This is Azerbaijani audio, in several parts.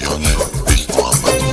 yani Beş Muhammed.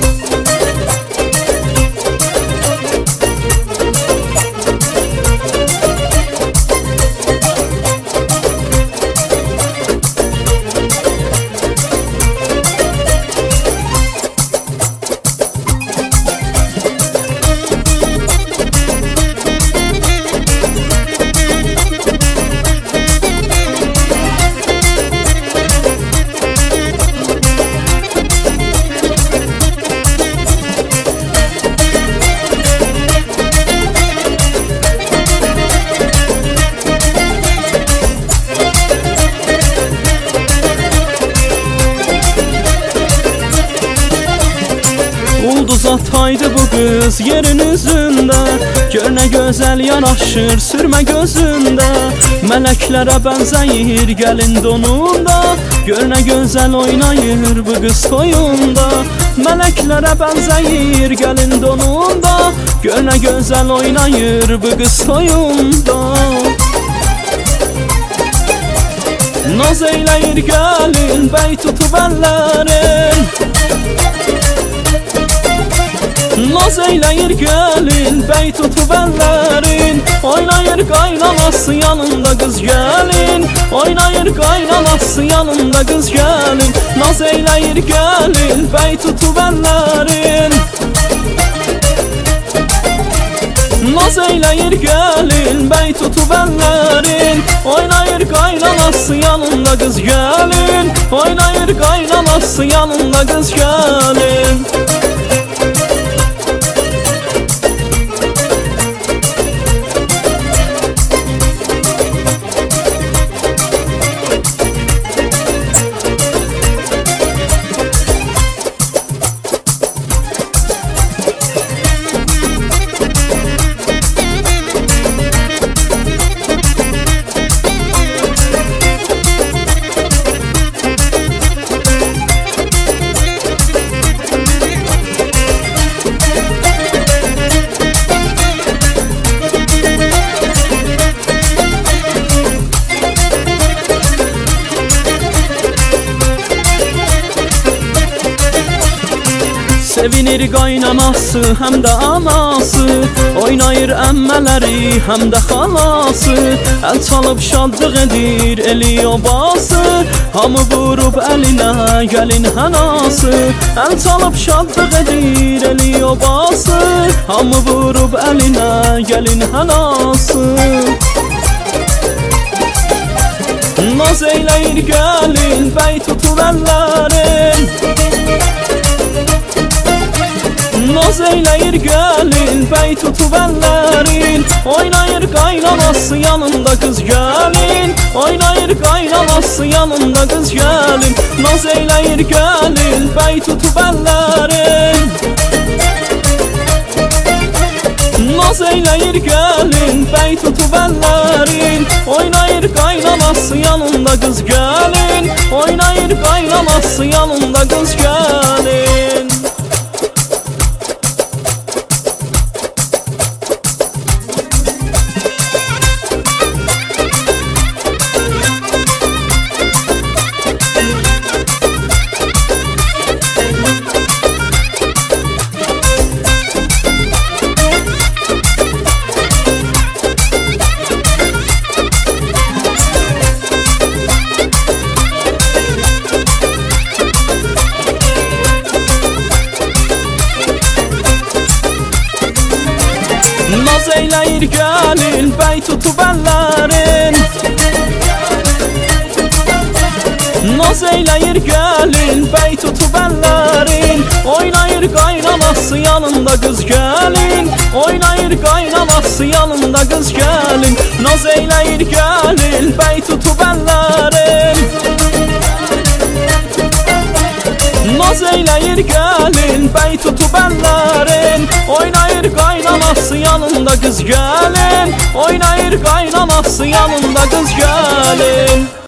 Ulduz ataydı bu kız yerin üzünde. Gör ne güzel yanaşır sürme gözünde. Meleklere benzeyir gelin donunda. Gör ne güzel oynayır bu kız toyunda. Meleklere benzeyir gelin donunda. Gör ne güzel oynayır bu kız toyunda. Naz eyleyir gelin bey tutup ellerin. Naz eyleyir gelin bey tutup ellerin. Oynayır kaynanası yanında kız gelin. Oynayır kaynanası yanında kız gelin. Naz eyleyir gelin bey tutup ellerin. Naz eyleyir gelin bey tutup ellerin. Oynayır kaynanası yanında kız gelin. Oynayır kaynanası yanında kız gelin. Sevinir qaynanası hem de anası. Oynayır əmmələri hem de xalası. El çalıb şadlıq edir eli obası. Hamı vurub əlinə gəlin hənası. El çalıb şadlıq edir eli obası. Hamı vurub əlinə gəlin hənası. Naz eyleyir gəlin bey tutur əllərin. Naz eyleyir gelin bey tutup ellerin. Oynayır kaynanası yanında kız gelin. Oynayır kaynanası yanında kız gelin. Naz eyleyir gelin bey tutup ellerin. Naz eyleyir gelin bey tutup ellerin. Oynayır kaynanası yanında kız gelin. Oynayır kaynanası yanında kız gelin. Naz eyleyir gelin bey tutup ellerin. Naz eyleyir gelin bey tutup ellerin. Oynayır kaynanası yanında kız gelin. Oynayır kaynanası yanında kız gelin. Naz eyleyir gelin bey tutup ellerin. Naz eyleyir gelin bey tutup ellerin. Oynayır kaynanası yanında kız gelin. Oynayır kaynanası yanında kız gelin.